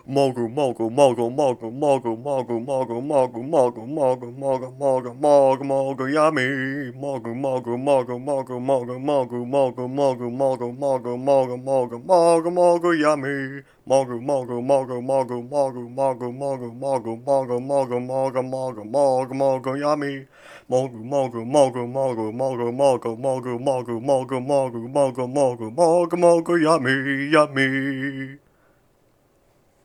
Mogu, mogu, mogu, mogu, mogu, mogu, mogu, mogu, mogu, mogu, mogu, mogu, mogu, mogu, yummy. Mogu, mogu, mogu, mogu, mogu, mogu, mogu, mogu, mogu, mogu, mogu, mogu, mogu, mogu, yummy. Mogu, mogu, mogu, mogu, mogu, mogu, mogu, mogu, mogu, mogu, mogu, mogu, mogu, mogu, yummy. Mogu, mogu, mogu, mogu, mogu, mogu, mogu, mogu, mogu, mogu, mogu, mogu, mogu, mogu, yummy, yummy.